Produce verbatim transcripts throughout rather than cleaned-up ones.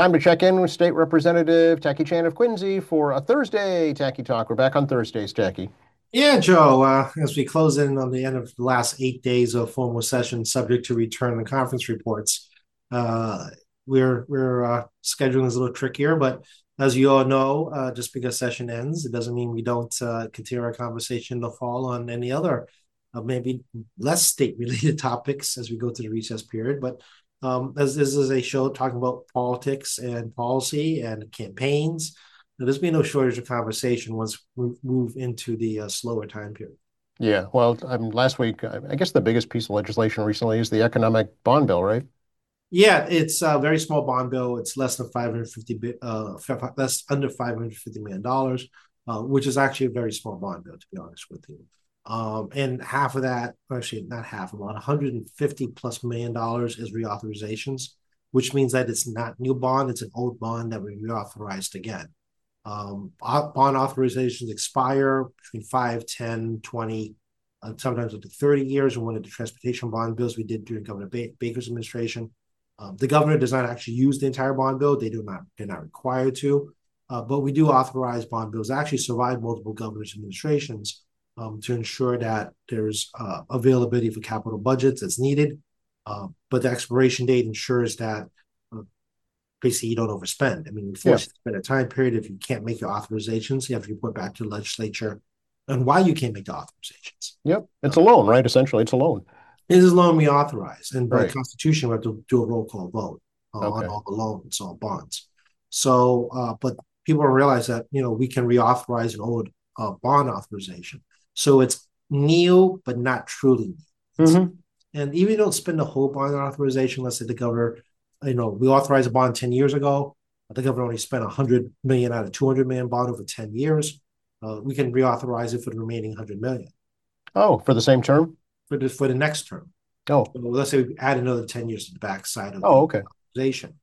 Time to check in with State Representative Tacky Chan of Quincy for a Thursday Tacky Talk. We're back on Thursdays, Tacky. Yeah, Joe, uh, as we close in on the end of the last eight days of formal session, subject to return and conference reports, uh, we're we're uh, scheduling is a little trickier, but as you all know, uh, just because session ends, it doesn't mean we don't uh, continue our conversation in the fall on any other, uh, maybe less state-related topics as we go to the recess period. But um, as this is a show talking about politics and policy and campaigns, there's been no shortage of conversation once we move into the uh, slower time period. Yeah, well, um, last week, I I guess the biggest piece of legislation recently is the economic bond bill, right? Yeah, it's a very small bond bill. It's less than five hundred fifty, uh, less under five hundred fifty million dollars, uh, which is actually a very small bond bill, to be honest with you. Um, and half of that, actually not half, about one hundred fifty plus million dollars is reauthorizations, which means that it's not new bond; it's an old bond that we reauthorized again. Um, bond authorizations expire between five, ten, twenty, uh, sometimes up to thirty years. And one of the transportation bond bills we did during Governor ba- Baker's administration. Um, the governor does not actually use the entire bond bill. They do not, they're not required to. Uh, but we do authorize bond bills that actually survive multiple governors' administrations um, to ensure that there's uh, availability for capital budgets as needed. Uh, but the expiration date ensures that uh, basically you don't overspend. I mean, we Yeah. force you to spend a time period. If you can't make your authorizations, you have to report back to the legislature on why you can't make the authorizations. Yep. Uh, It's a loan, right? Essentially, it's a loan. this is a loan we authorize, and by Right. Constitution, we have to do a roll call vote uh, on Okay. all the loans, all bonds. So, uh, but people don't realize that you know we can reauthorize an old uh, bond authorization. So it's new, but not truly new. It's, Hmm. and even if you don't spend the whole bond authorization, let's say the governor, you know, we authorized a bond ten years ago. The governor only spent one hundred million out of two hundred million bond over ten years. Uh, we can reauthorize it for the remaining one hundred million Oh, for the same term? for the, for the next term. Oh. So let's say we add another ten years to the backside of Oh, the okay. authorization.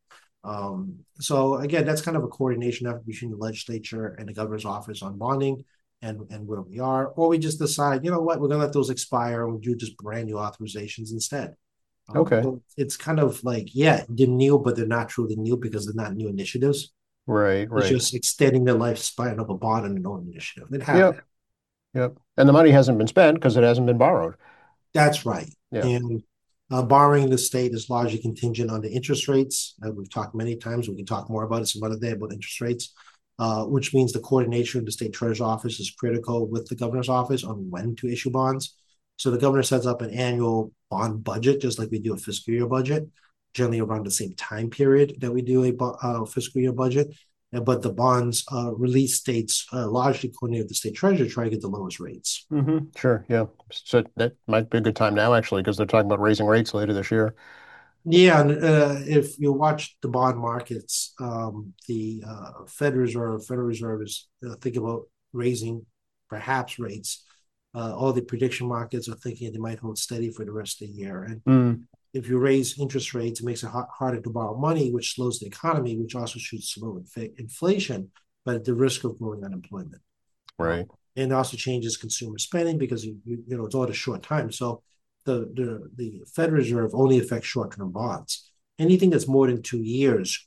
Um, so again, that's kind of a coordination effort between the legislature and the governor's office on bonding and, and where we are. Or we just decide, you know what, we're going to let those expire and we do just brand new authorizations instead. Um, Okay. so it's kind of like, yeah, they're new, but they're not truly new because they're not new initiatives. Right, It's right. just extending the lifespan of a bond and an own initiative. It Yep. happened. Yep. And the money hasn't been spent because it hasn't been borrowed. That's right. Yeah. And uh, borrowing the state is largely contingent on the interest rates. Uh, we've talked many times. We can talk more about it some other day about interest rates, uh, which means the coordination of the state treasurer's office is critical with the governor's office on when to issue bonds. So the governor sets up an annual bond budget, just like we do a fiscal year budget, generally around the same time period that we do a uh, fiscal year budget. But the bonds uh, release dates uh, largely coordinate with the state treasurer to try to get the lowest rates. Hmm. Sure. Yeah. So that might be a good time now, actually, because they're talking about raising rates later this year. Yeah, and uh, if you watch the bond markets, um, the uh, Fed Reserve, Federal Reserve is uh, thinking about raising perhaps rates. Uh, all the prediction markets are thinking they might hold steady for the rest of the year. And Mm, if you raise interest rates, it makes it ha- harder to borrow money, which slows the economy, which also should slow inf- inflation, but at the risk of growing unemployment. Uh, right. and it also changes consumer spending because you, you, you know it's all at a short time. So the the the Fed Reserve only affects short term bonds. Anything that's more than two years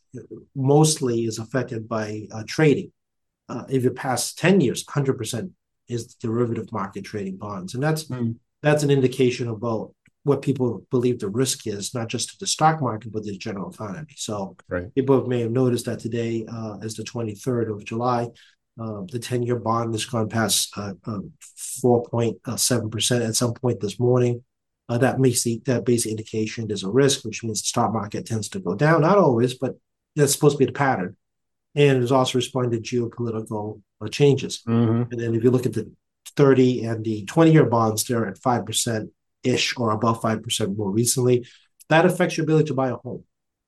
mostly is affected by uh, trading. Uh, if it passes ten years, one hundred percent is derivative market trading bonds, and that's Mm, that's an indication about what people believe the risk is, not just to the stock market, but the general economy. So right. people may have noticed that today uh, is the twenty-third of July. Uh, the ten-year bond has gone past uh, uh, four point seven percent at some point this morning. Uh, that makes the that basic indication there's a risk, which means the stock market tends to go down. Not always, but that's supposed to be the pattern. And it is also responding to geopolitical uh, changes. Hmm. And then if you look at the thirty and the twenty-year bonds, they're at five percent ish or above five percent more recently. That affects your ability to buy a home.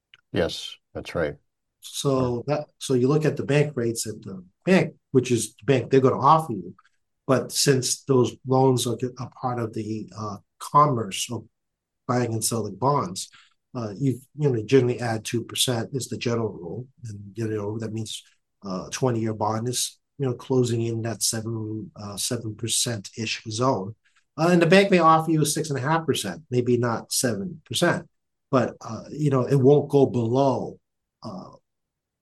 Yes, that's right. Yeah. So that so you look at the bank rates at the bank, which is the bank they're going to offer you. But since those loans are a part of the uh, commerce of buying and selling bonds, uh, you you know generally add two percent is the general rule, and you know that means uh, twenty year bond is you know closing in that seven uh, seven percent ish zone, uh, and the bank may offer you six and a half percent, maybe not seven percent, but uh, you know it won't go below. Uh,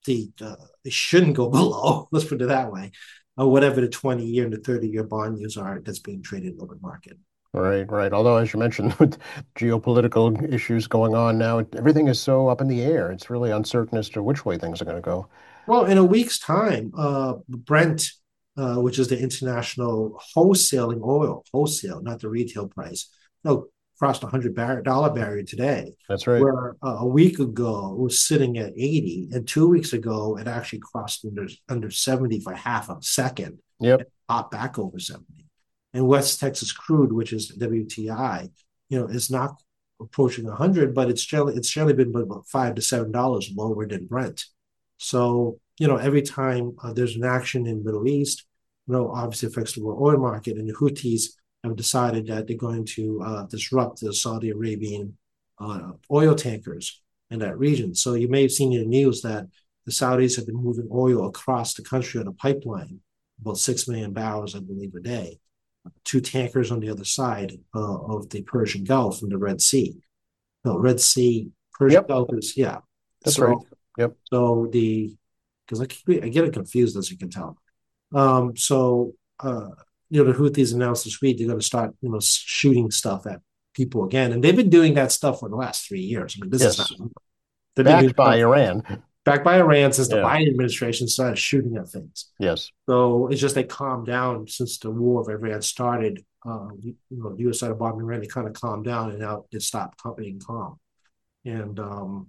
the uh, it shouldn't go below. Let's put it that way, or whatever the twenty year and the thirty year bond yields are that's being traded in the open market. Right, right. Although, as you mentioned, with geopolitical issues going on now, everything is so up in the air. It's really uncertain as to which way things are going to go. Well, in a week's time, uh, Brent, uh, which is the international wholesaling oil, wholesale, not the retail price, no, crossed the hundred dollar barrier today. That's right. Where uh, a week ago it was sitting at eighty, and two weeks ago it actually crossed under under seventy for half a second, and Yep. popped back over seventy. And West Texas crude, which is W T I, you know, is not approaching one hundred, but it's generally it's generally been about five to seven dollars lower than Brent. So, you know, every time uh, there's an action in the Middle East, you know, obviously affects the world oil market, and the Houthis have decided that they're going to uh, disrupt the Saudi Arabian uh, oil tankers in that region. So you may have seen in the news that the Saudis have been moving oil across the country on a pipeline, about six million barrels, I believe, a day. Two tankers on the other side uh, of the Persian Gulf and the Red Sea. No, Red Sea, Persian Yep. Gulf is, yeah. That's so, right. Yep. So the, because I, I get it confused, as you can tell. Um, so, uh, you know, the Houthis announced this week they're going to start, you know, shooting stuff at people again. And they've been doing that stuff for the last three years. I mean, this Yes. is not, they've been doing Backed by stuff, Iran. backed by Iran since the Yeah. Biden administration started shooting at things. Yes. So it's just they calmed down since the war of Iran started. Uh, you know, the U S started bombing Iran, they kind of calmed down, and now they stopped being calm. And um,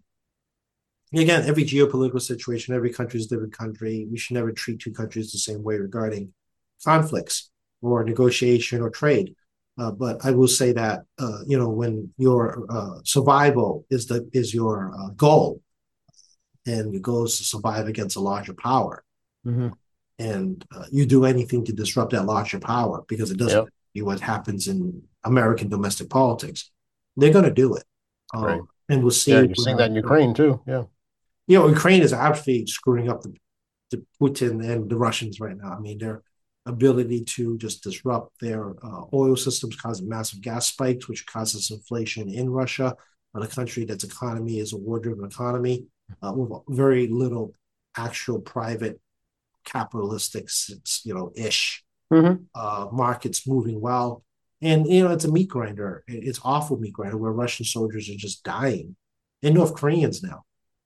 again, every geopolitical situation, every country is a different country. We should never treat two countries the same way regarding conflicts or negotiation or trade. Uh, but I will say that uh, you know, when your uh, survival is the is your uh, goal, and your goal is to survive against a larger power, Mm-hmm. and uh, you do anything to disrupt that larger power because it doesn't Yep. be what happens in American domestic politics, they're going to do it. Um, Right. and we'll see. Yeah, you're seeing that in Ukraine too. Yeah. You know, Ukraine is absolutely screwing up the, the Putin and the Russians right now. I mean, their ability to just disrupt their uh, oil systems, causing massive gas spikes, which causes inflation in Russia, on a country that's economy is a war-driven economy uh, with very little actual private capitalistic, you know, ish Mm-hmm. uh, markets moving well. And, you know, it's a meat grinder. It's awful meat grinder where Russian soldiers are just dying, and North Koreans now.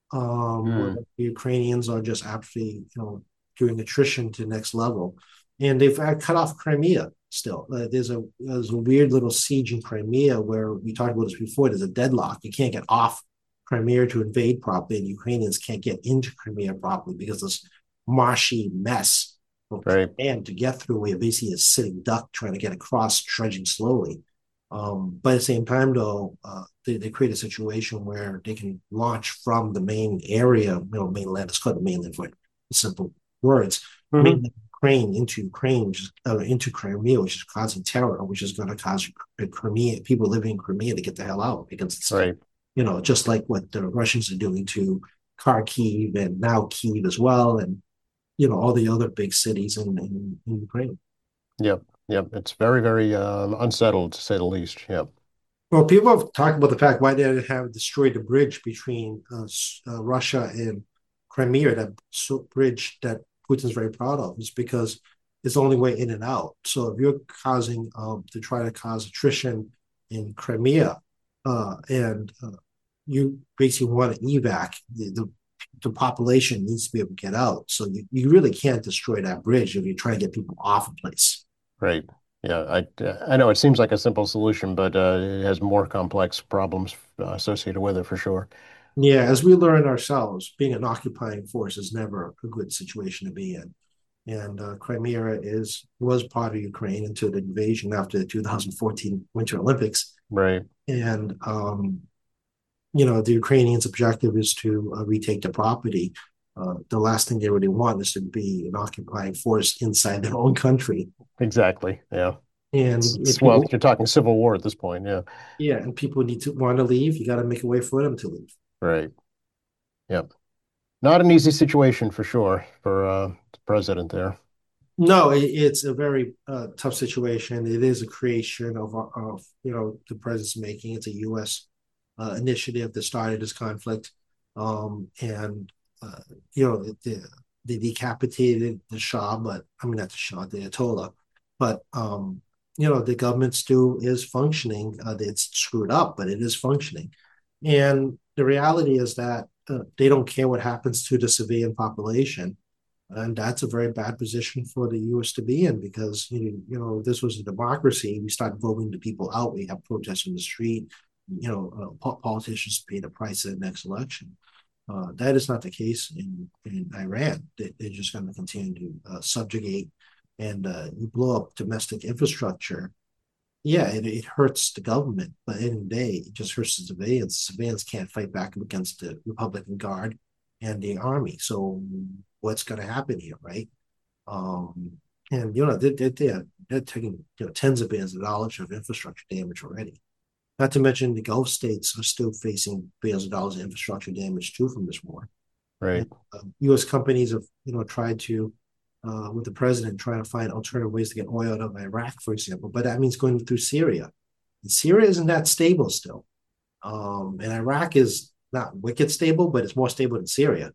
Um, Mm. where the Ukrainians are just absolutely, you know, doing attrition to the next level. And they've cut off Crimea still. Uh, there's a there's a weird little siege in Crimea where we talked about this before. There's a deadlock. You can't get off Crimea to invade properly, and Ukrainians can't get into Crimea properly because this marshy mess Right. and to get through where basically a sitting duck trying to get across, trudging slowly. Um, but at the same time, though, uh, they, they create a situation where they can launch from the main area, you know, mainland. It's called the mainland for simple words. Mm-hmm. Mainland Ukraine into Ukraine, which is, uh, into Crimea, which is causing terror, which is going to cause Crimea people living in Crimea to get the hell out because it's, Right. you know, just like what the Russians are doing to Kharkiv and now Kyiv as well, and you know all the other big cities in, in, in Ukraine. Yep. Yep. It's very, very um, unsettled to say the least. Yep. Well, people have talked about the fact why they have destroyed the bridge between uh, uh, Russia and Crimea, that bridge that Putin's very proud of, is because it's the only way in and out. So if you're causing um, to try to cause attrition in Crimea, uh, and uh, you basically want to evac, the, the the population needs to be able to get out. So you, you really can't destroy that bridge if you're trying to get people off a place. Right. Yeah. I I know it seems like a simple solution, but uh, it has more complex problems uh, associated with it for sure. Yeah, as we learned ourselves, being an occupying force is never a good situation to be in. And uh, Crimea is was part of Ukraine until the invasion after the two thousand fourteen Winter Olympics. Right. And um, you know, the Ukrainians' objective is to uh, retake the property. Uh, the last thing they really want is to be an occupying force inside their own country. Exactly. Yeah. And It's, if it's, well, people, you're talking civil war at this point. Yeah. yeah, and people need to want to leave, you got to make a way for them to leave. Right. Yep. Not an easy situation for sure for uh, the president there. No, it, it's a very uh, tough situation. It is a creation of, of you know, the president's making. It's a U S uh, initiative that started this conflict. Um, and uh, you know, the, they decapitated the Shah, but I mean not the Shah, the Ayatollah, but um, you know, the government still is functioning. Uh, it's screwed up, but it is functioning. And the reality is that uh, they don't care what happens to the civilian population. And that's a very bad position for the U S to be in because, you know, this was a democracy. We start voting the people out. We have protests in the street. You know, uh, politicians pay the price of the next election. Uh, that is not the case in, in Iran. They, they're just going to continue to uh, subjugate and uh, you blow up domestic infrastructure. Yeah, it, it hurts the government, but at the end of the day, it just hurts the civilians. Civilians can't fight back against the Republican Guard and the army. So what's going to happen here, right? Um, and you know they, they, they're they're taking you know tens of billions of dollars of infrastructure damage already. Not to mention the Gulf states are still facing billions of dollars of infrastructure damage too from this war. Right. And, uh, U S companies have you know tried to, uh, with the president trying to find alternative ways to get oil out of Iraq, for example, but that means going through Syria. And Syria isn't that stable still, um, and Iraq is not wicked stable, but it's more stable than Syria.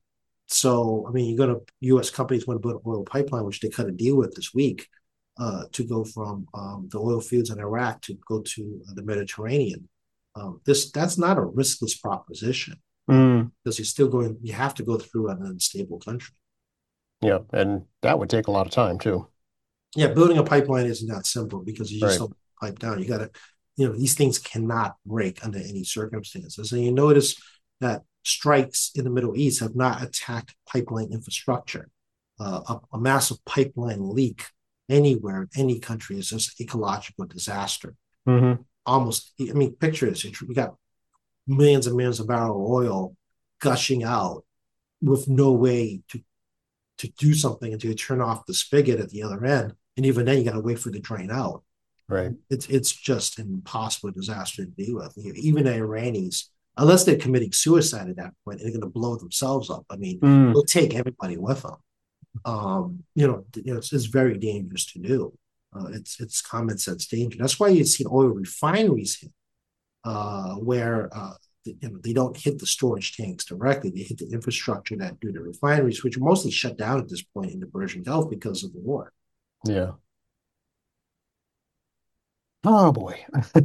So, I mean, you're going to, U S companies want to build an oil pipeline, which they cut a deal with this week, uh, to go from um, the oil fields in Iraq to go to uh, the Mediterranean. Um, this That's not a riskless proposition uh, Mm. because you're still going, you have to go through an unstable country. Yeah, and that would take a lot of time too. Yeah, building a pipeline isn't that simple because you just Right. don't pipe down. You got to, you know, these things cannot break under any circumstances. And you notice that strikes in the Middle East have not attacked pipeline infrastructure. Uh, a, a massive pipeline leak anywhere, in any country is just ecological disaster. Hmm. Almost, I mean, picture this: you got millions and millions of barrels of oil gushing out with no way to to do something until you turn off the spigot at the other end, and even then, you got to wait for it to drain out. Right. It's it's just an impossible disaster to deal with. Even the Iranians, unless they're committing suicide at that point, they're going to blow themselves up. I mean, Mm. they'll take everybody with them. Um, you know, you know, it's, it's very dangerous to do. Uh, it's it's common sense danger. That's why you see oil refineries hit, uh, where uh, you know they don't hit the storage tanks directly. They hit the infrastructure that do the refineries, which are mostly shut down at this point in the Persian Gulf because of the war. Yeah. Oh boy.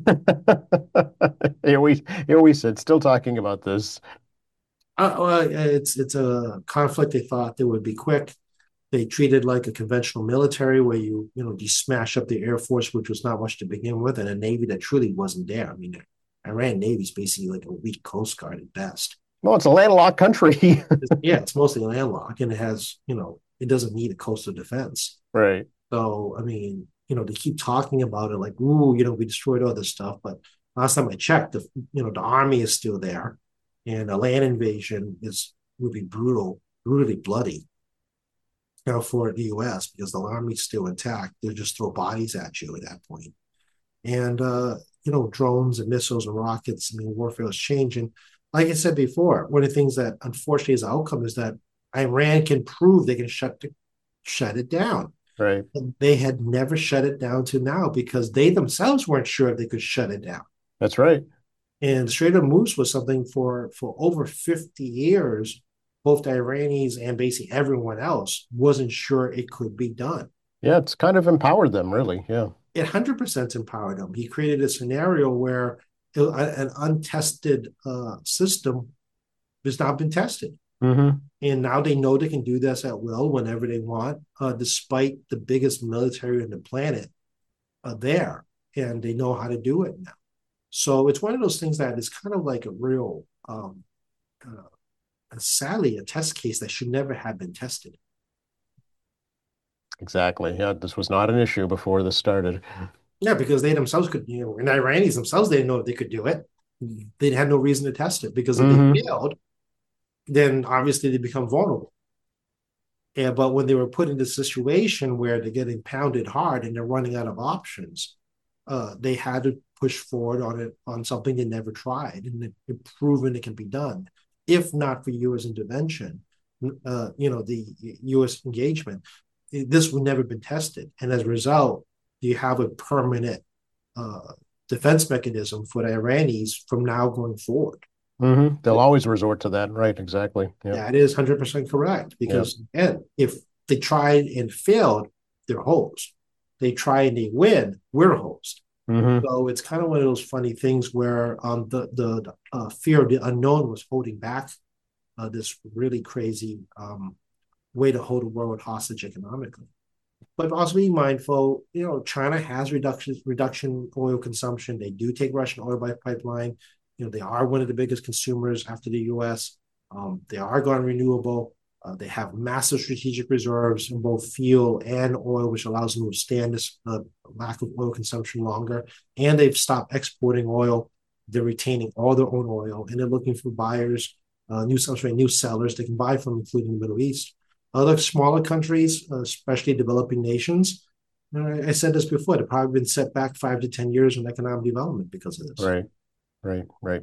Here we here we sit, still talking about this. Uh, well, it's it's a conflict they thought that would be quick. They treated like a conventional military where you you know you smash up the Air Force, which was not much to begin with, and a Navy that truly wasn't there. I mean, the Iran Navy is basically like a weak Coast Guard at best. Well, it's a landlocked country. It's, yeah, it's mostly landlocked, and it has you know it doesn't need a coastal defense. Right. So I mean, you know, they keep talking about it like, ooh, you know, we destroyed all this stuff, but last time I checked, the you know the army is still there, and a land invasion is would be brutal, brutally bloody you know, for the U S because the army's still intact. They'll just throw bodies at you at that point. And, uh, you know, drones and missiles and rockets, I mean, warfare is changing. Like I said before, one of the things that unfortunately is the outcome is that Iran can prove they can shut the, shut it down. Right. And they had never shut it down to now because they themselves weren't sure if they could shut it down. That's right. And Strait of Hormuz was something for for over fifty years both the Iranians and basically everyone else wasn't sure it could be done. Yeah, it's kind of empowered them, really. Yeah. It one hundred percent empowered them. He created a scenario where an untested uh, system has not been tested. Hmm. And now they know they can do this at will whenever they want, uh, despite the biggest military on the planet uh, there. And they know how to do it now. So it's one of those things that is kind of like a real um, uh, sadly a test case that should never have been tested. Exactly. Yeah, this was not an issue before this started. Yeah, because they themselves could, you know, and the Iranians themselves, they didn't know if they could do it. They had no reason to test it because if Hmm. they failed, then obviously they become vulnerable. Yeah, but when they were put in this situation where they're getting pounded hard and they're running out of options, uh, they had to push forward on it on something they never tried, and it, it proven it can be done. If not for U S intervention, uh, you know, the U S engagement, this would never been tested, and as a result, you have a permanent uh, defense mechanism for the Iranis from now going forward. Hmm. They'll always resort to that. Right. Exactly. Yeah. That is one hundred percent correct Yeah. because, again, if they tried and failed, they're hosed. They try and they win, we're hosed. Hmm. So it's kind of one of those funny things where um, the the uh, fear of the unknown was holding back uh, this really crazy um, way to hold the world hostage economically. But also be mindful, you know, China has reduction reduction oil consumption. They do take Russian oil by pipeline. You know, they are one of the biggest consumers after the U S. Um, they are going renewable. Uh, they have massive strategic reserves in both fuel and oil, which allows them to withstand this uh, lack of oil consumption longer. And they've stopped exporting oil. They're retaining all their own oil, and they're looking for buyers, uh, new, sorry, new sellers they can buy from, including the Middle East. Other smaller countries, uh, especially developing nations, uh, I said this before, they've probably been set back five to ten years in economic development because of this. Right. Right. Right.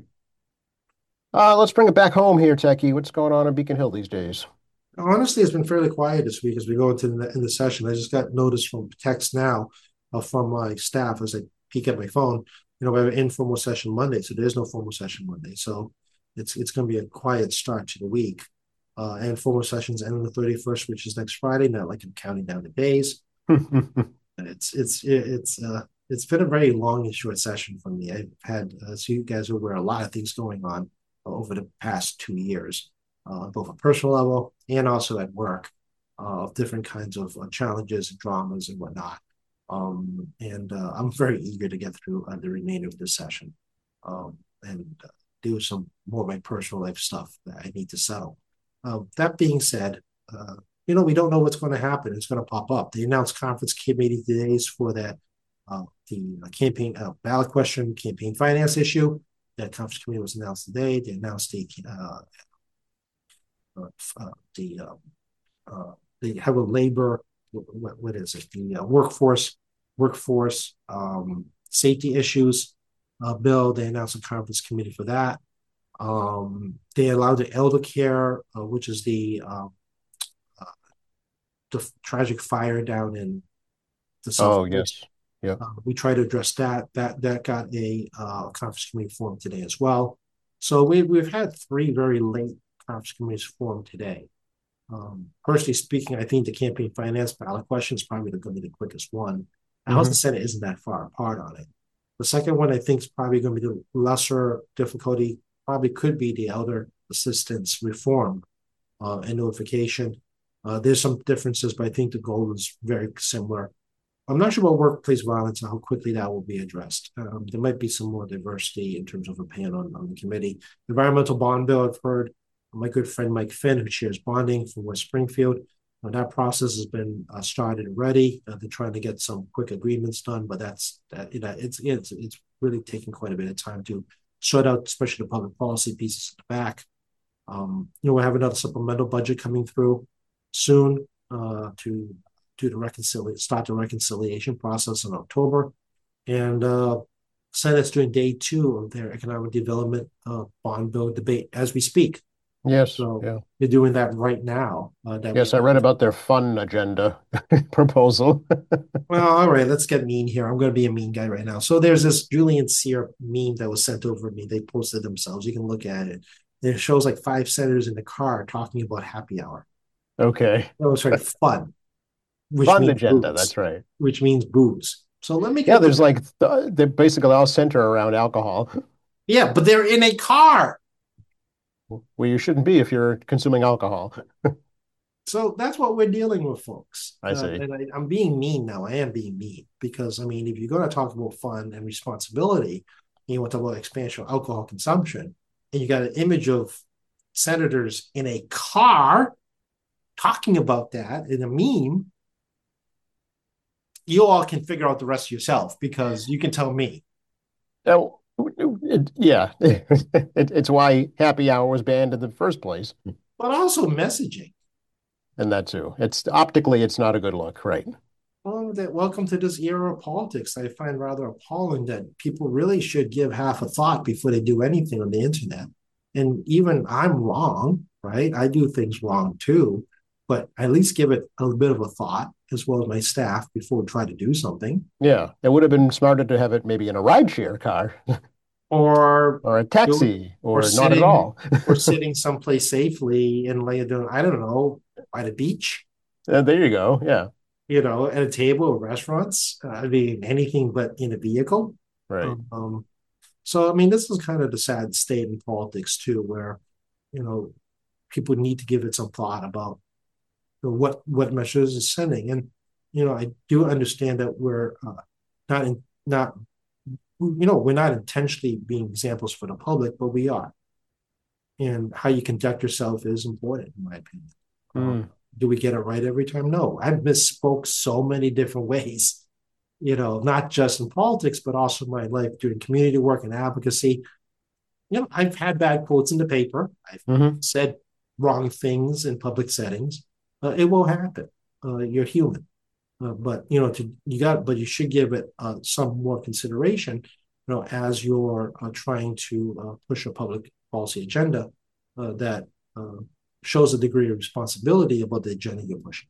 Uh, let's bring it back home here, Techie. What's going on in Beacon Hill these days? Honestly, it's been fairly quiet this week as we go into the, in the session. I just got notice from text now uh, from my staff as I peek at my phone. You know, we have an informal session Monday, so there's no formal session Monday. So it's it's going to be a quiet start to the week. Uh, and formal sessions end on the thirty-first, which is next Friday. Not like I'm counting down the days. And it's it's it's uh it's been a very long and short session for me. I've had, as you guys are aware, a lot of things going on over the past two years, uh, both on a personal level and also at work, uh, of different kinds of uh, challenges and dramas and whatnot. Um, and uh, I'm very eager to get through uh, the remainder of this session, um, and uh, do some more of my personal life stuff that I need to settle. Uh, that being said, uh, you know, we don't know what's going to happen. It's going to pop up. The announced conference committee days for that, uh, the campaign uh, ballot question, campaign finance issue. That conference committee was announced today. They announced the uh, uh, uh, the uh, uh, the head of labor. What, what is it? The uh, workforce workforce um, safety issues uh, bill. They announced a conference committee for that. Um, they allowed the elder care, uh, which is the uh, the tragic fire down in the Oh, southwest. yes. Yeah. Uh, we try to address that. That that got a uh, conference committee formed today as well. So we we've had three very late conference committees formed today. Um, personally speaking, I think the campaign finance ballot question is probably going to be the quickest one. The House Hmm. and Senate isn't that far apart on it. The second one I think is probably going to be the lesser difficulty. Probably could be the elder assistance reform uh, and notification. Uh, there's some differences, but I think the goal is very similar. I'm not sure about workplace violence and how quickly that will be addressed. Um, there might be some more diversity in terms of opinion on, on the committee. Environmental bond bill, I've heard my good friend Mike Finn, who chairs bonding from West Springfield. Uh, that process has been uh, started already. Uh, they're trying to get some quick agreements done, but that's that. You know, it's it's it's really taking quite a bit of time to sort out, especially the public policy pieces at the back. Um, you know, we have another supplemental budget coming through soon uh, to do the reconciliation, start the reconciliation process in October, and uh, Senate's doing day two of their economic development uh, bond bill debate as we speak. Yes. So Yeah. they're doing that right now. Uh, that we Yes, I read about their fun agenda proposal. Well, all right, let's get mean here. I'm going to be a mean guy right now. So there's this Julian Sear meme that was sent over to me. They posted themselves. You can look at it. It shows like five senators in the car talking about happy hour. Okay. That was very fun, which Fun means agenda. That's booze, right. which means booze. So let me Yeah, get the there's like th they're basically all center around alcohol, yeah, but they're in a car. where you shouldn't be if you're consuming alcohol. So that's what we're dealing with, folks. I Uh, see. and I, I'm being mean now. I am being mean because I mean, if you're going to talk about fun and responsibility, and you want to talk about expansion of alcohol consumption, and you got an image of senators in a car talking about that in a meme, you all can figure out the rest yourself because you can tell me. Now, it, yeah, it, it's why happy hour was banned in the first place, But also messaging. and that too. It's optically, it's not a good look, right? Well, that welcome to this era of politics. I find rather appalling that people really should give half a thought before they do anything on the internet. And even I'm wrong, right? I do things wrong too, but at least give it a bit of a thought as well as my staff before we try to do something. Yeah, it would have been smarter to have it maybe in a rideshare car. or or a do taxi or or not at sitting all. or sitting someplace safely and like doing, I don't know, by the beach, Uh, there you go. Yeah. you know, at a table or restaurants. Uh, I mean, anything but in a vehicle. Right. Um, so, I mean, this is kind of the sad state in politics too, where you know people need to give it some thought about you know, what what measures is sending. And you know, I do understand that we're uh, not in not you know we're not intentionally being examples for the public, but we are. And how you conduct yourself is important, in my opinion. Um, Mm. do we get it right every time? No, I've misspoke so many different ways. You know, not just in politics, but also my life doing community work and advocacy. You know, I've had bad quotes in the paper. I've Hmm. said wrong things in public settings. Uh, it will happen. Uh, you're human. Uh, but you know, to you got, but you should give it uh, some more consideration. You know, as you're uh, trying to uh, push a public policy agenda uh, that uh, shows a degree of responsibility about the agenda you're pushing.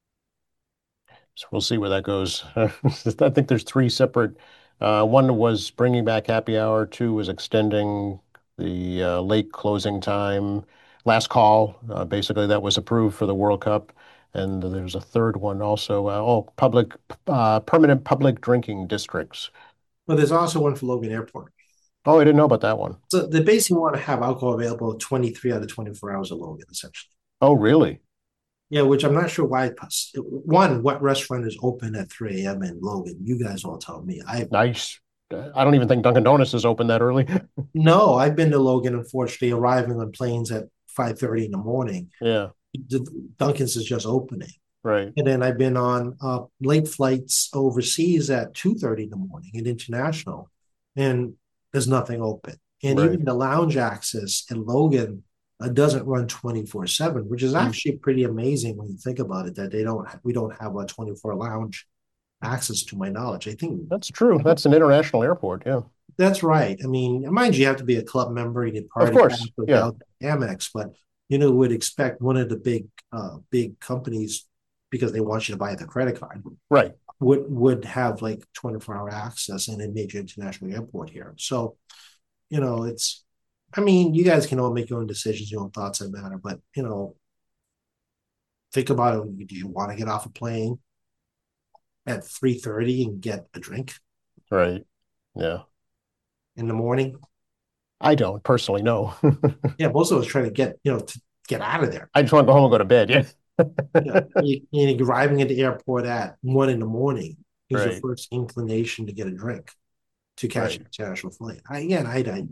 So we'll see where that goes. I think there's three separate. Uh, one was bringing back happy hour. Two was extending the uh, late closing time. Last call, uh, basically, that was approved for the World Cup. And there's a third one also. Uh, oh, public, uh, permanent public drinking districts. But there's also one for Logan Airport. Oh, I didn't know about that one. So they basically want to have alcohol available twenty-three out of twenty-four hours of Logan, essentially. Oh, really? Yeah, which I'm not sure why. One, what restaurant is open at three a m in Logan? You guys all tell me. I Nice. I don't even think Dunkin' Donuts is open that early. No, I've been to Logan, unfortunately, arriving on planes at five thirty in the morning. Yeah, The Dunkin's is just opening. right, And then I've been on uh, late flights overseas at two thirty in the morning in international, and there's nothing open. And right. even the lounge access in Logan uh, doesn't run twenty-four seven, which is Mm. actually pretty amazing when you think about it, that they don't we don't have a twenty-four lounge access to my knowledge. I think That's true. That's an international airport. Yeah. that's right. I mean, mind you, you have to be a club member, you need Of party pass course. with Yeah. Delta Amex, but you know, would expect one of the big uh big companies because they want you to buy the credit card Right. would would have like twenty-four hour access in a major international airport here. So, you know, it's I mean, you guys can all make your own decisions, your own thoughts that matter, but you know, think about it. Do you want to get off a plane at three thirty and get a drink Right. Yeah. in the morning? I don't personally know. Yeah, most of us try to get, you know, to get out of there. I just want to go home and go to bed. Yeah. Yeah, you, you arriving at the airport at one in the morning is your Right. first inclination to get a drink to catch Right. an international flight. I, again, I, I,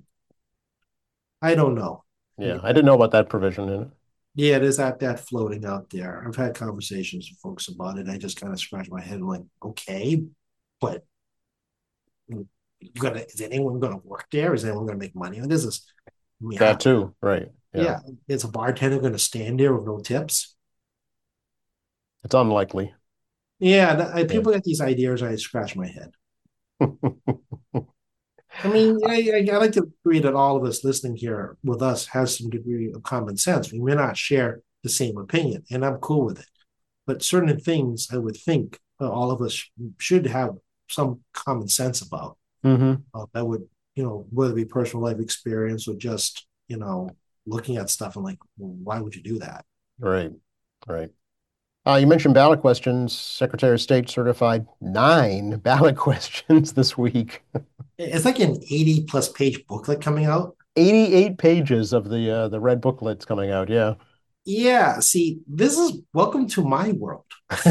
I don't know. Yeah. I didn't know about that provision in it. Yeah, there's that that floating out there. I've had conversations with folks about it. I just kind of scratch my head, like, okay, but you gotta is anyone gonna work there? Is anyone gonna make money on this? Is That yeah, too. Right. Yeah. yeah. Is a bartender gonna stand there with no tips? It's unlikely. Yeah, that, I, Yeah. people get these ideas. I scratch my head. I mean, I, I, I like to agree that all of us listening here with us has some degree of common sense. We may not share the same opinion, and I'm cool with it. But certain things I would think uh, all of us should have some common sense about. Hmm. Uh, that would, you know, whether it be personal life experience or just, you know, looking at stuff and like, well, why would you do that? Right. Right. Uh, you mentioned ballot questions. Secretary of State certified nine ballot questions this week. It's like an eighty plus page booklet coming out. eighty-eight pages of the uh, the red booklets coming out. Yeah. Yeah, see, this is welcome to my world.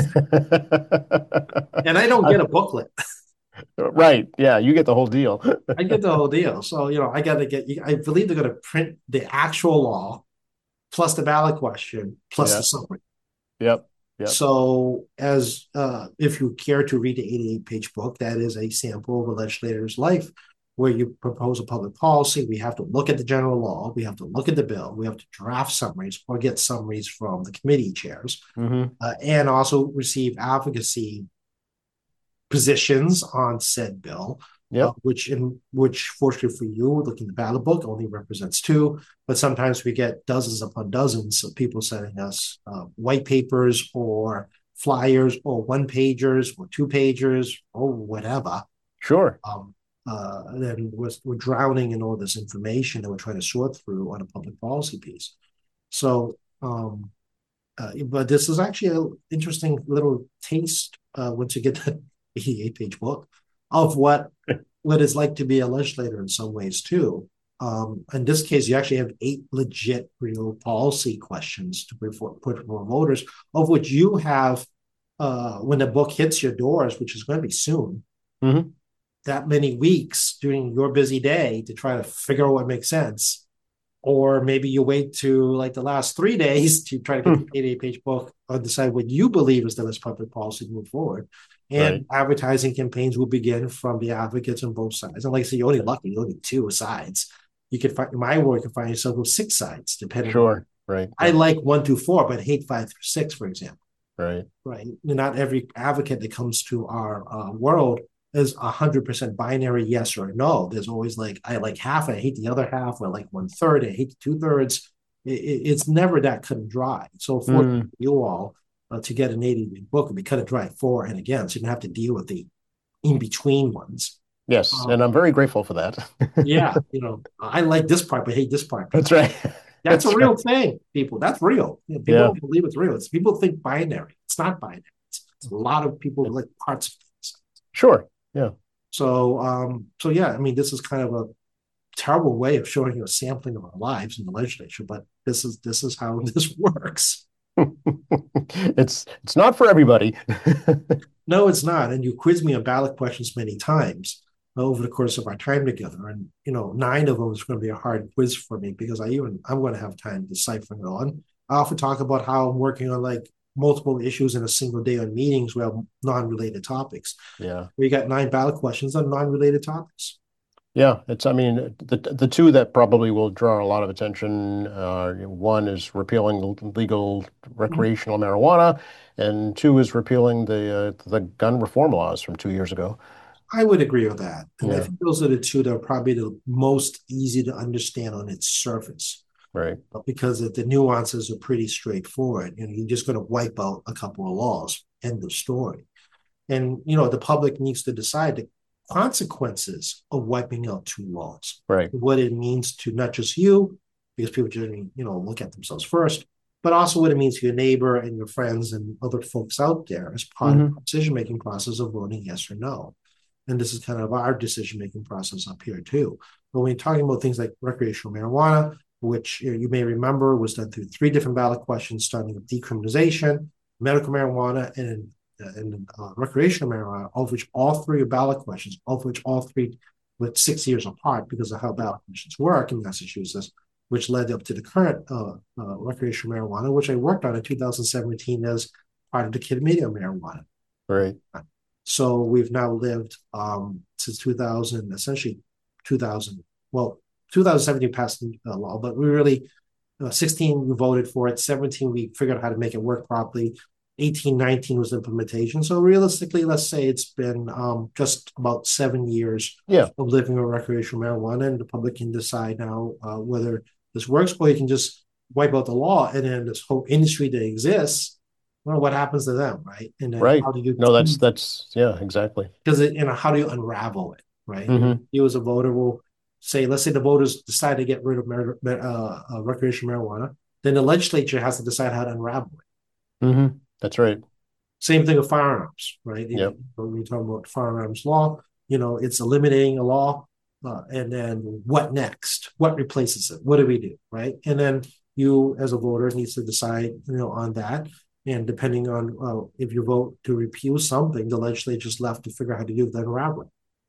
And I don't Uh, get a booklet. right. Yeah. You get the whole deal. I get the whole deal. So, you know, I got to get, I believe they're going to print the actual law plus the ballot question plus the Yeah. summary. Yep. Yep. So, as uh, if you care to read the eighty-eight page book, that is a sample of a legislator's life where you propose a public policy. We have to look at the general law, we have to look at the bill, we have to draft summaries or get summaries from the committee chairs, Hmm. uh, and also receive advocacy positions on said bill, uh, Yep. which in which fortunately for you, looking at the ballot book only represents two, but sometimes we get dozens upon dozens of people sending us uh, white papers or flyers or one pagers or two pagers or whatever. Sure. Um, uh, then we're, we're drowning in all this information that we're trying to sort through on a public policy piece. So, um, uh, but this is actually an interesting little taste uh, once you get that eighty-eight page book of what what it's like to be a legislator in some ways too. Um, in this case, you actually have eight legit real policy questions to put for, put for voters, of which you have uh, when the book hits your doors, which is going to be soon, Hmm. that many weeks during your busy day to try to figure out what makes sense. Or maybe you wait to like the last three days to try to get the eighty-eight page book or decide what you believe is the best public policy to move forward. Right. And advertising campaigns will begin from the advocates on both sides. And like I said, you're only lucky, you only two sides. You could find in my work, you can find yourself with six sides, depending on. Sure. Right. I Yep. like one through four, but hate five through six, for example. Right. Right. Not every advocate that comes to our uh, world is a hundred percent binary yes or no. There's always like I like half, I hate the other half, or like one third, I hate the two thirds. It, it's never that cut and dry. So for Mm. you all uh, to get an eighty book would be cut and dry for and again, so you don't have to deal with the in between ones. Yes, Um, and I'm very grateful for that. yeah, you know, I like this part, but hate this part. That's right. That's a That's real right. thing, people. That's real. You know, people Yeah. don't believe it's real. It's people think binary. It's not binary. It's, it's a lot of people like parts of things. Sure. Yeah. So, um, so yeah, I mean, this is kind of a terrible way of showing you a sampling of our lives in the legislature, but this is this is how this works. It's it's not for everybody. No, it's not. And you quiz me on ballot questions many times over the course of our time together, and you know, nine of them is going to be a hard quiz for me because I even I'm going to have time deciphering it all. And I often talk about how I'm working on like multiple issues in a single day on meetings where non-related topics. Yeah. We got nine ballot questions on non-related topics. Yeah, it's, I mean, the the two that probably will draw a lot of attention, uh, one is repealing legal Mhm. recreational marijuana, and two is repealing the uh, the gun reform laws from two years ago. I would agree with that. And I Yeah, think those are the two that are probably the most easy to understand on its surface right. because the nuances are pretty straightforward. You know, you're just going to wipe out a couple of laws, end of story. And, you know, the public needs to decide the consequences of wiping out two laws, Right. what it means to not just you, because people generally, you know, look at themselves first, but also what it means to your neighbor and your friends and other folks out there as part of Hmm. the decision making process of voting yes or no. And this is kind of our decision making process up here too. But when you're talking about things like recreational marijuana, which you may remember was done through three different ballot questions, starting with decriminalization, medical marijuana, and and uh, recreational marijuana, of which all three are ballot questions, of which all three were six years apart because of how ballot questions work in Massachusetts, which led up to the current uh, uh, recreational marijuana, which I worked on in two thousand seventeen as part of the committee on marijuana. Right. So we've now lived um, since two thousand, essentially two thousand. Well, two thousand seventeen passed the uh, law, but we really uh, sixteen we voted for it. seventeen we figured out how to make it work properly. eighteen, nineteen was implementation. So realistically, let's say it's been um, just about seven years Yeah. of living with recreational marijuana, and the public can decide now uh, whether this works, or you can just wipe out the law, and then this whole industry that exists, well, what happens to them, right? And then Right. how do you No, that's that's yeah, exactly. because it, you know, how do you unravel it, right? Hmm. You as a voter will say, let's say the voters decide to get rid of mar- uh, uh, recreational marijuana, then the legislature has to decide how to unravel it. Hmm. That's right. Same thing with firearms, right? Yep. When we talk about firearms law, you know, it's eliminating a law, uh, and then what next? What replaces it? What do we do, right? And then you, as a voter, needs to decide, you know, on that. And depending on uh, if you vote to repeal something, the legislature's left to figure out how to do that unraveling.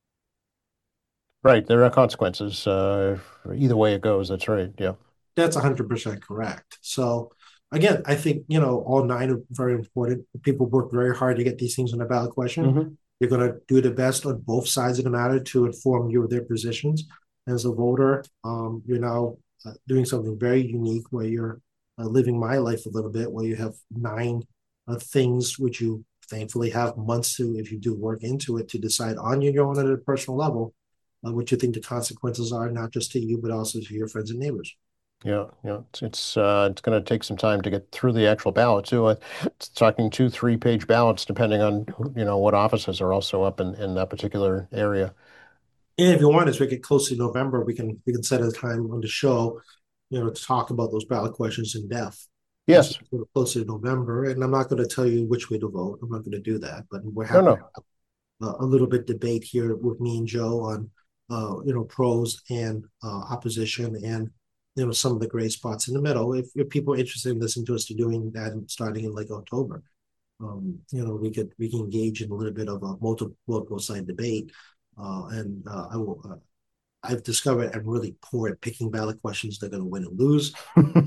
Right. There are consequences, uh, for either way it goes. That's right. Yeah. That's one hundred percent correct. So, again, I think, you know, all nine are very important. People work very hard to get these things on the ballot question. Hmm. You're going to do the best on both sides of the matter to inform you of their positions. As a voter, um, you're now uh, doing something very unique where you're uh, living my life a little bit, where you have nine uh, things which you thankfully have months to, if you do work into it, to decide on your own at a personal level uh, what you think the consequences are, not just to you, but also to your friends and neighbors. Yeah, yeah. It's it's uh it's going to take some time to get through the actual ballot too. Uh, It's talking two, three page ballots depending on, you know, what offices are also up in in that particular area. And if you want, as we get close to November, we can we can set a time on the show, you know, to talk about those ballot questions in depth as Yes. we get closer to November. And I'm not going to tell you which way to vote. I'm not going to do that. But we're No, happy to no. have uh, a little bit debate here with me and Joe on, uh, you know, pros and uh, opposition, and you know some of the gray spots in the middle. If, if people are interested in listening to us to doing that starting in like October, um, you know, we could we can engage in a little bit of a multiple multiple side debate. Uh, and uh, I will uh, I've discovered I'm really poor at picking ballot questions that are going to win and lose.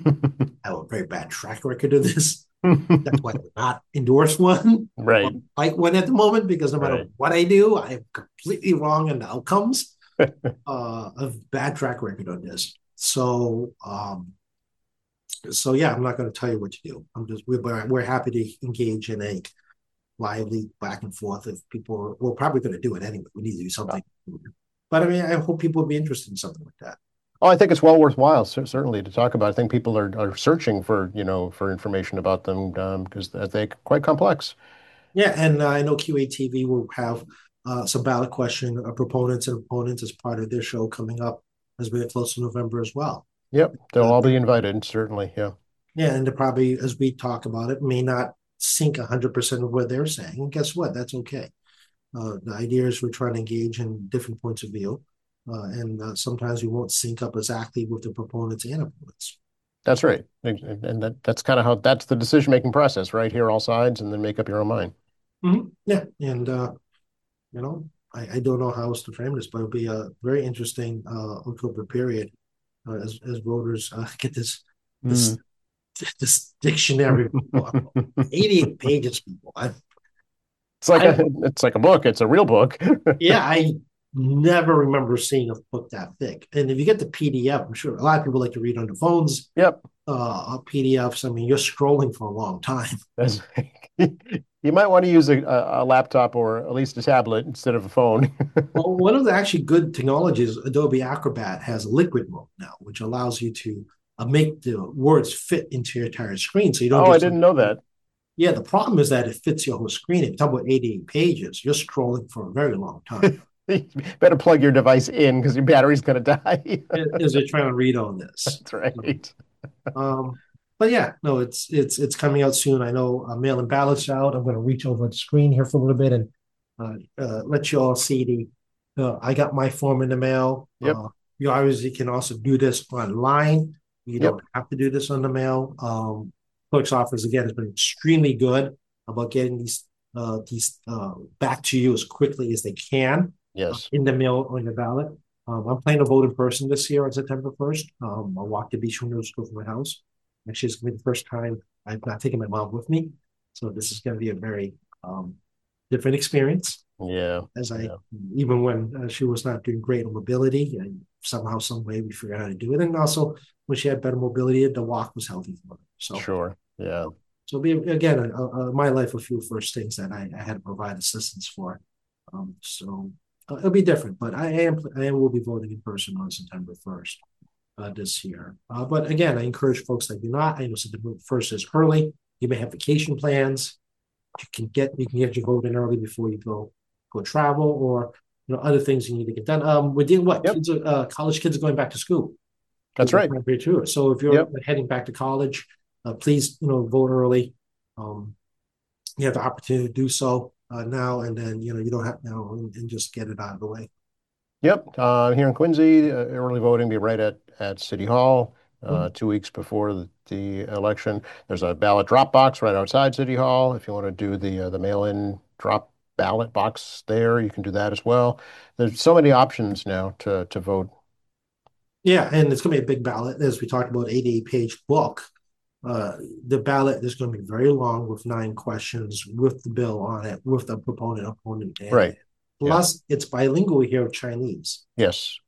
I have a very bad track record of this. That's why I would not endorse one or Right. fight one at the moment, because no matter Right. what I do, I am completely wrong in the outcomes. Uh, of bad track record on this. So, um, so yeah, I'm not going to tell you what to do. I'm just we're we're happy to engage in a lively back and forth. If people are, we're probably going to do it anyway. We need to do something. But I mean, I hope people will be interested in something like that. Oh, I think it's well worthwhile, cer- certainly, to talk about. I think people are, are searching for, you know, for information about them um, because they're quite complex. Yeah, and uh, I know Q A T V will have uh, some ballot question uh, proponents and opponents as part of their show coming up as we get close to November as well. Yep, they'll Uh, all be invited, certainly. Yeah. yeah, and they probably, as we talk about it, may not sync one hundred percent of what they're saying. And guess what? That's okay. Uh, the idea is we're trying to engage in different points of view. Uh, and uh, sometimes we won't sync up exactly with the proponents and opponents. That's right. And and that, that's kind of how that's the decision-making process, right? Hear all sides and then make up your own mind. Mm-hmm. Yeah, and uh, you know, I, I don't know how else to frame this, but it'll be a very interesting uh, October period uh, as as voters uh, get this this Mm. this dictionary, eighty-eight pages, people. I, It's like I a it's like a book. It's a real book. yeah, I never remember seeing a book that thick. And if you get the P D F, I'm sure a lot of people like to read on their phones. Yep. Uh, P D Fs. I mean, you're scrolling for a long time. That's, you might want to use a, a laptop or at least a tablet instead of a phone. Well, one of the actually good technologies, Adobe Acrobat has liquid mode now, which allows you to uh, make the words fit into your entire screen. So you don't Oh, I just, didn't know that. yeah, the problem is that it fits your whole screen. If you talk about eighty-eight pages, you're scrolling for a very long time. Better plug your device in because your battery's going to die. As you're trying to read on this. That's right. Um, but yeah, no, it's it's it's coming out soon. I know uh, mail-in ballots out. I'm going to reach over the screen here for a little bit and uh, uh, let you all see the. Uh, I got my form in the mail. Yep. Uh, you obviously can also do this online. You Yep. don't have to do this on the mail. Um, clerk's office again has been extremely good about getting these uh, these uh, back to you as quickly as they can uh, Yes. in the mail or in the ballot. Um, I'm planning to vote in person this year on September first. Um, I'll walk the beach windows, go from my house. Actually, it's going to be the first time I've not taken my mom with me. So this is going to be a very um, different experience. Yeah. As I, Yeah. even when uh, she was not doing great on mobility, and somehow, some way we figured out how to do it. And also when she had better mobility, the walk was healthy for her. So, Sure. Yeah. so be again, uh, uh, my life, a few first things that I, I had to provide assistance for. Um, so uh, it'll be different, but I am, I am, will be voting in person on September first uh, this year. Uh, but again, I encourage folks that do not. I know September first is early. You may have vacation plans. You can get you can get your vote in early before you go go travel, or you know other things you need to get done. Um, we're doing what Yep. kids are uh, college kids are going back to school. That's right. Too. So if you're Yep. heading back to college, uh, please you know vote early. Um, you have the opportunity to do so uh, now, and then you know you don't have now and, and just get it out of the way. Yep. Uh, here in Quincy, uh, early voting be right at at City Hall. Uh, Mhm. two weeks before the, the election, there's a ballot drop box right outside City Hall. If you want to do the uh, the mail-in drop ballot box there, you can do that as well. There's so many options now to to vote. Yeah, and it's going to be a big ballot, as we talked about, eighty-eight page book. Uh, the ballot is going to be very long with nine questions with the bill on it, with the proponent, opponent, and Right. Yeah. plus it's bilingual here with Chinese. Yes.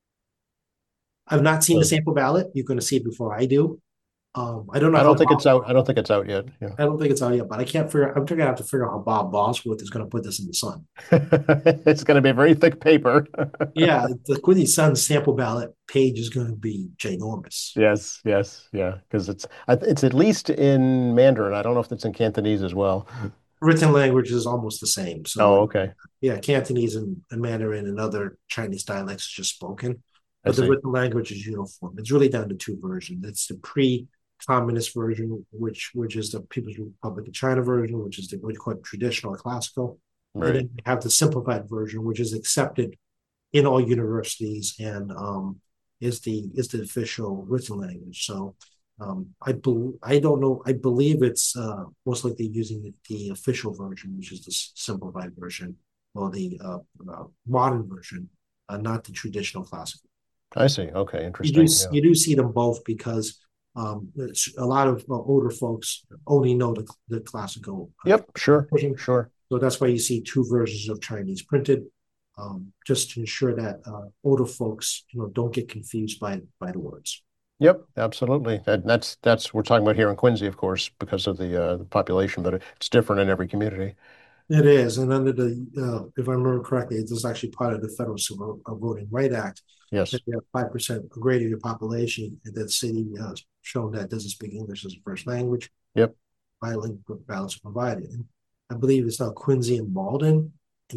I've not seen the So sample ballot. You're going to see it before I do. Um, I don't know I how don't think it's Bob, out. I don't think it's out yet. Yeah. I don't think it's out yet, but I can't figure. I'm going to have to figure out how Bob Bosworth is going to put this in the sun. It's going to be a very thick paper. Yeah, the Quincy Sun's sample ballot page is going to be ginormous. Yes, yes, yeah, because it's I th- it's at least in Mandarin. I don't know if it's in Cantonese as well. Written language is almost the same. So Oh, okay. yeah, Cantonese and, and Mandarin and other Chinese dialects is just spoken, I but the see. written language is uniform. It's really down to two versions. It's the pre-communist version, which which is the People's Republic of China version, which is the what you call it, traditional or classical, and then Right. you have the simplified version, which is accepted in all universities and um, is the is the official written language. So um, I bel I don't know. I believe it's uh, most likely using the, the official version, which is the simplified version, or the uh, uh, modern version, uh, not the traditional classical. I see. Okay. You do Interesting. Yeah. you do see them both because um, a lot of uh, older folks only know the, the classical uh, Yep. Sure. version, Sure. so that's why you see two versions of Chinese printed, um, just to ensure that uh, older folks, you know, don't get confused by by the words. Yep. Absolutely. And that's that's we're talking about here in Quincy, of course, because of the uh, the population, but it's different in every community. It is, and under the, uh, if I remember correctly, it is actually part of the Federal Civil uh, Voting Right Act Yes. that you have five percent or greater of your population in that city uh, shown that doesn't speak English as a first language. Yep. Bilingual ballots are provided. And I believe it's now Quincy and Malden,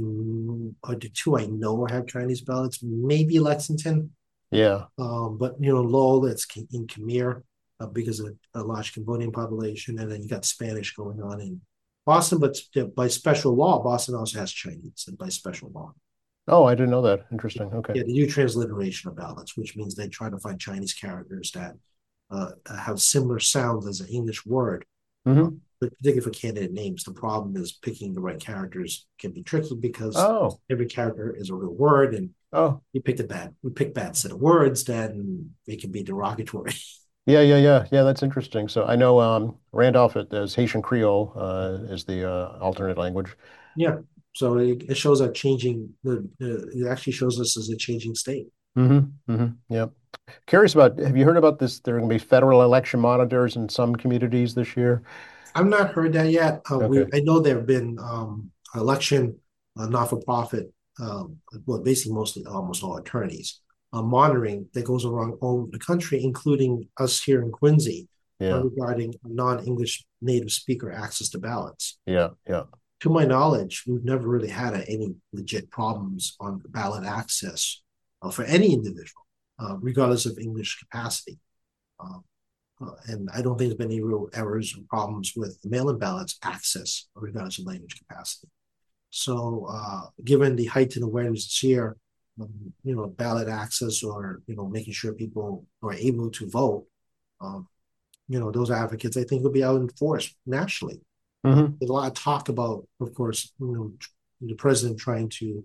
and are the two I know have Chinese ballots. Maybe Lexington, Yeah. um, but you know Lowell, that's in Khmer uh, because of a large Cambodian population, and then you got Spanish going on in Boston, but by special law, Boston also has Chinese, and by special law. Oh, I didn't know that. Interesting. Okay. Yeah, they do transliteration of ballots, which means they try to find Chinese characters that uh, have similar sounds as an English word, uh, Hmm. but particularly for candidate names. The problem is picking the right characters can be tricky because Oh. every character is a real word, and Oh. you pick a bad, we pick bad set of words, then it can be derogatory. Yeah, yeah, yeah, yeah. That's interesting. So I know um, Randolph it as Haitian Creole uh, is the uh, alternate language. Yeah, so it, it shows a changing. The, it actually shows us as a changing state. Hmm. Hmm. Yeah. Curious about, have you heard about this? There are going to be federal election monitors in some communities this year. I've not heard that yet. Uh, we Okay. I know there have been um, election uh, not for profit, um, well, basically mostly almost all attorneys uh, monitoring that goes around all over the country, including us here in Quincy, uh, Yeah. regarding non-English native speaker access to ballots. Yeah. Yeah. To my knowledge, we've never really had a, any legit problems on ballot access uh, for any individual, uh, regardless of English capacity. Um, uh, and I don't think there's been any real errors or problems with the mail-in ballots access, regardless of language capacity. So, uh, given the heightened awareness this year, um, you know, ballot access or you know, making sure people are able to vote, um, you know, those advocates, I think, will be out in force nationally. Uh, Hmm. there's a lot of talk about, of course, you know, the president trying to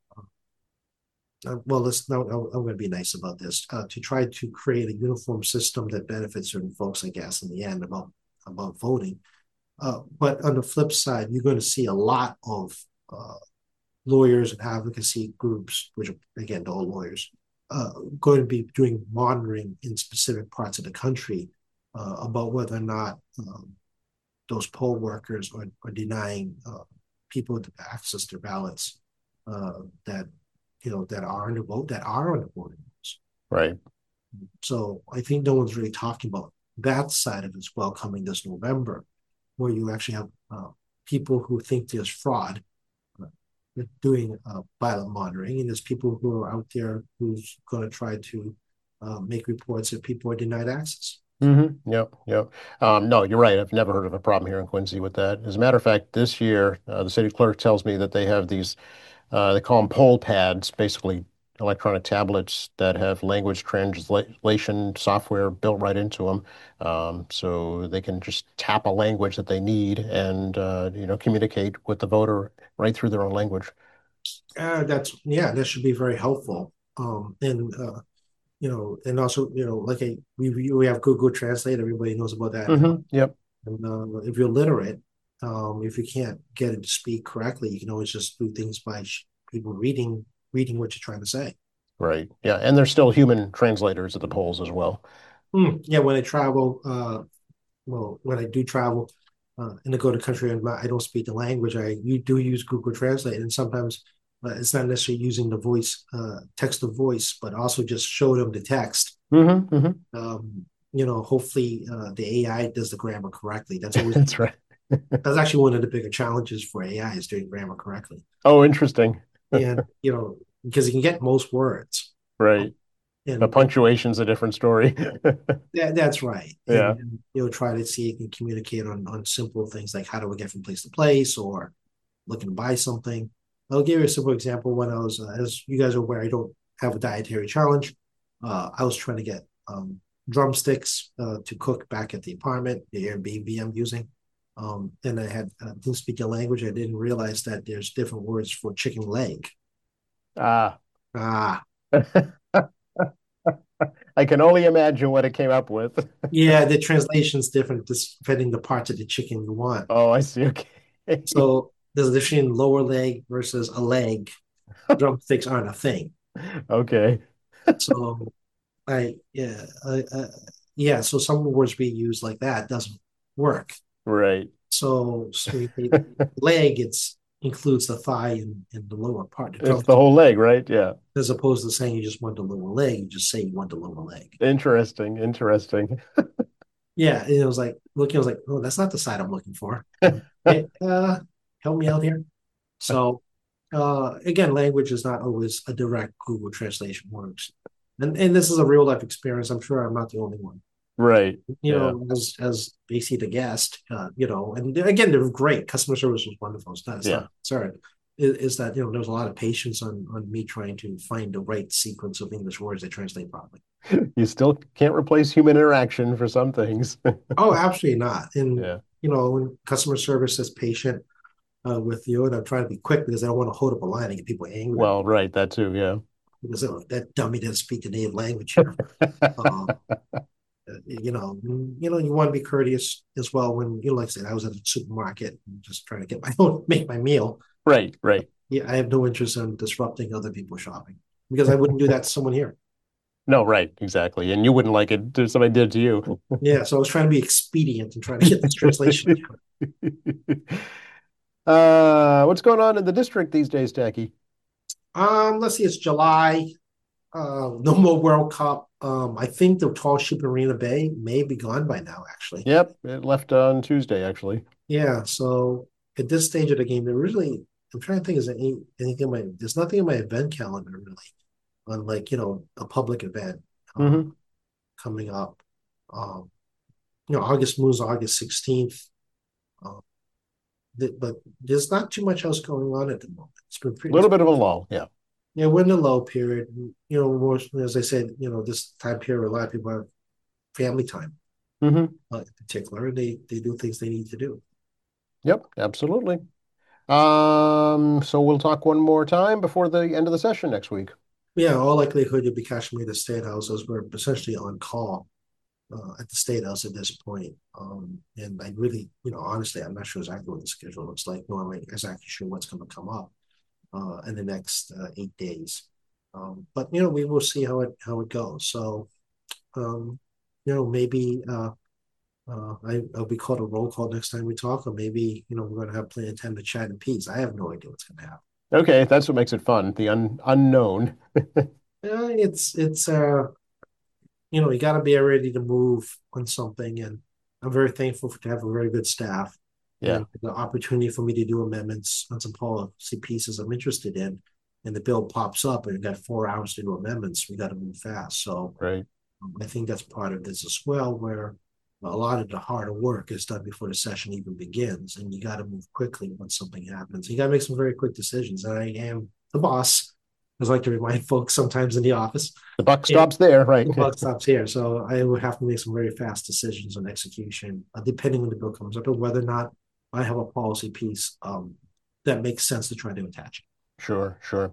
uh, well, let's no, I'm going to be nice about this. Uh, to try to create a uniform system that benefits certain folks, I guess, in the end about about voting. Uh, but on the flip side, you're going to see a lot of uh, lawyers and advocacy groups, which are again all lawyers, uh, going to be doing monitoring in specific parts of the country uh, about whether or not um, those poll workers are, are denying uh, people access to ballots uh, that you know that are on the vote that are on the voting rolls. Right. So I think no one's really talking about that side of it as well coming this November, where you actually have uh, people who think there's fraud uh, doing uh, ballot monitoring, and there's people who are out there who's going to try to uh, make reports that people are denied access. Hmm. Yep. Yep. Um, no, you're right. I've never heard of a problem here in Quincy with that. As a matter of fact, this year, uh, the city clerk tells me that they have these Uh, they call them poll pads, basically electronic tablets that have language translation software built right into them. Um, so they can just tap a language that they need and uh, you know communicate with the voter right through their own language. Uh, that's yeah, that should be very helpful. Um, and uh, you know, and also you know, like a, we we have Google Translate. Everybody knows about that now. Hmm. Yep. And uh, if you're literate, um, if you can't get it to speak correctly, you can always just do things by sh- people reading reading what you're trying to say. Right. Yeah. And there's still human translators at the polls as well. Hmm. Yeah, when I travel, uh, well, when I do travel uh, and I go to country and I don't speak the language, I you do use Google Translate, and sometimes uh, it's not necessarily using the voice, uh, text to voice, but also just show them the text. Hmm. Hmm. Um, you know, hopefully uh, the A I does the grammar correctly. That's always That's right. That's actually one of the bigger challenges for A I is doing grammar correctly. Oh, interesting. And, you know, because you can get most words. Right. The And, and punctuation's a different story. that, that's right. And, Yeah. and, you know, try to see if you can communicate on, on simple things like how do we get from place to place or looking to buy something. I'll give you a simple example. When I was, uh, as you guys are aware, I don't have a dietary challenge. Uh, I was trying to get um, drumsticks uh, to cook back at the apartment, the Airbnb I'm using. Um, and I had uh, didn't speak a language. I didn't realize that there's different words for chicken leg. Ah. Ah, I can only imagine what it came up with. yeah, the translation's different depending the parts of the chicken you want. Oh, I see. Okay. So there's a difference between lower leg versus a leg. Drumsticks aren't a thing. Okay. So I yeah I, uh, yeah. So some words we use like that doesn't work. Right. So, so we say leg it's includes the thigh and, and the lower part, the It's the drumstick, whole leg, right? Yeah. as opposed to saying you just want the lower leg. You just say you want the lower leg. Interesting. Interesting. Yeah, and it was like looking. I was like, oh, that's not the side I'm looking for. Hey, uh, help me out here. So uh, again, language is not always a direct Google translation works. And and this is a real life experience. I'm sure I'm not the only one. Right. You Yeah. know, as as Basically the guest, uh, you know, and again, they're great. Customer service was wonderful. It's not, it's not Yeah. sorry. Is, is that you know there's a lot of patience on on me trying to find the right sequence of English words that translate properly. You still can't replace human interaction for some things. Oh, absolutely not. And Yeah. you know, when customer service is patient uh, with you, and I'm trying to be quick because I don't want to hold up a line and get people angry Well, right. That too. Yeah. because oh, that dummy doesn't speak the native language here. Um, you know, you know, you want to be courteous as well when you know, like I said, I was at a supermarket just trying to get my own make my meal. Right. Right. Yeah, I have no interest in disrupting other people's shopping because I wouldn't do that to someone here. No, right. Exactly. And you wouldn't like it if somebody did to you. Yeah, so I was trying to be expedient and trying to get this translation down. Uh, what's going on in the district these days, Tacky? Um, let's see, it's July. Uh, no more World Cup. Um, I think the tall ship in Marina Bay may be gone by now, actually. Yep, it left on Tuesday, actually. Yeah, so at this stage of the game, there really, I'm trying to think, is there any, anything in my, there's nothing in my event calendar really on like, you know, a public event uh, Hmm. coming up. Um, you know, August moves August sixteenth. Uh, th- but there's not too much else going on at the moment. It's been A pretty, it's, little bit of a lull. Yeah. yeah, we're in the low period. You know, more, as I said, you know, this time period, a lot of people have family time Hmm. uh, in particular, and they, they do things they need to do. Yep, absolutely. Um, so we'll talk one more time before the end of the session next week. Yeah, all likelihood you'll be catching me at the State House as we're essentially on call uh, at the State House at this point. Um, and I really, you know, honestly, I'm not sure exactly what the schedule looks like, nor am I exactly sure what's going to come up uh, in the next uh, eight days. Um, but you know, we will see how it how it goes. So, um, you know, maybe uh, uh, I, I'll be called a roll call next time we talk, or maybe you know we're going to have plenty of time to chat in peace. I have no idea what's going to happen. Okay, that's what makes it fun, the un unknown. Uh, it's it's uh you know, you got to be ready to move on something. And I'm very thankful for, to have a very good staff Yeah, and the opportunity for me to do amendments on some policy pieces I'm interested in. And the bill pops up and you got four hours to do amendments. We got to move fast. So right. um, I think that's part of this as well, where a lot of the harder work is done before the session even begins. And you got to move quickly once something happens. You got to make some very quick decisions. And I am the boss. I like to remind folks sometimes in the office. The buck And stops there, right? the buck stops here. So I would have to make some very fast decisions on execution, uh, depending on the bill comes up and whether or not I have a policy piece um, that makes sense to try to attach it. Sure, sure.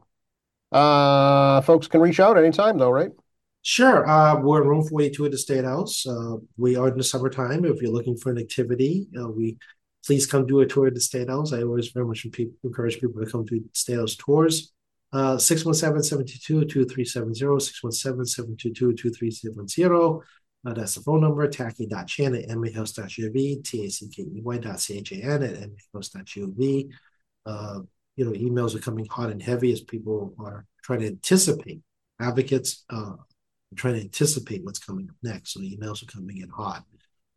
Uh, folks can reach out anytime though, right? Sure. Uh, we're in room forty-two at the State House. Uh, we are in the summertime. If you're looking for an activity, uh, we please come do a tour of the State House. I always very much encourage people to come to State House tours. Uh, six one seven, seven two two, two three seven zero, six one seven, seven two two, two three seven zero. Uh, that's the phone number, tacky.chan at mahouse.gov, T-A-C-K-E-Y dot C-H-A-N at mahouse.gov. Uh, you know, emails are coming hot and heavy as people are trying to anticipate. Advocates uh, trying to anticipate what's coming up next. So the emails are coming in hot.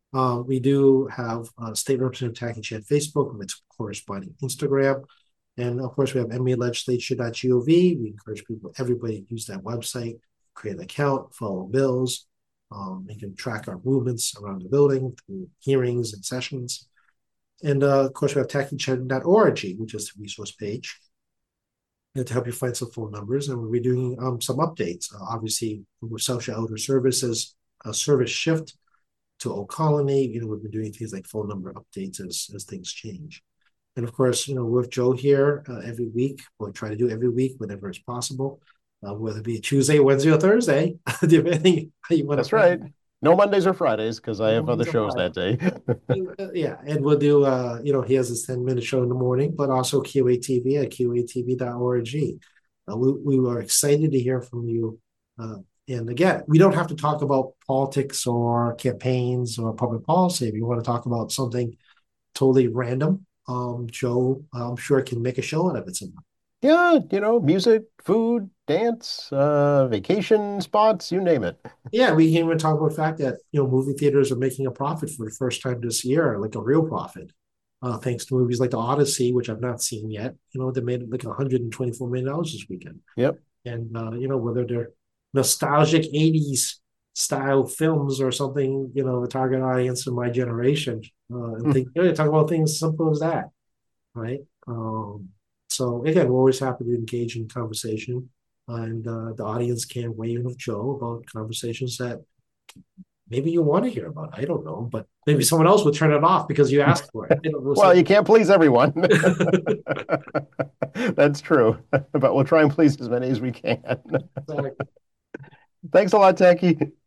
Uh, we do have uh, State Representative Tacky Chan Facebook with its corresponding Instagram. And of course, we have m a legislature dot gov. We encourage people, everybody to use that website, create an account, follow bills. Um, we can track our movements around the building through hearings and sessions. And uh, of course, we have tacky chen dot org, which is the resource page to help you find some phone numbers. And we'll be doing um, some updates. Uh, obviously, with social elder services, a service shift to Old Colony. You know, we've been doing things like phone number updates as, as things change. And of course, you know, with Joe here uh, every week, we'll try to do every week whenever it's possible, uh, whether it be Tuesday, Wednesday, or Thursday, depending how you want to That's plan. right. No Mondays or Fridays because I No have other Mondays or shows that Fridays. day. Uh, yeah, and we'll do, uh, you know, he has his ten minute show in the morning, but also Q A T V at Q A T V dot org. Uh, we, we were excited to hear from you. Uh, and again, we don't have to talk about politics or campaigns or public policy. If you want to talk about something totally random, um, Joe, I'm sure can make a show out of it sometime. Yeah, you know, music, food, dance, uh, vacation spots, you name it. Yeah, we can even talk about the fact that you know movie theaters are making a profit for the first time this year, like a real profit, uh, thanks to movies like The Odyssey, which I've not seen yet. You know, they made like one hundred twenty-four million dollars this weekend, Yep. and uh, you know whether they're nostalgic eighties style films or something, you know, the target audience of my generation, uh, and think you know, talk about things simple as that, right? Um, so again, we're always happy to engage in conversation, and uh, the audience can weigh in with Joe about conversations that maybe you want to hear about. I don't know, but maybe someone else would turn it off because you asked for it. You know, we'll Well, see. you can't please everyone. That's true, but we'll try and please as many as we can. Exactly. Thanks a lot, Techie.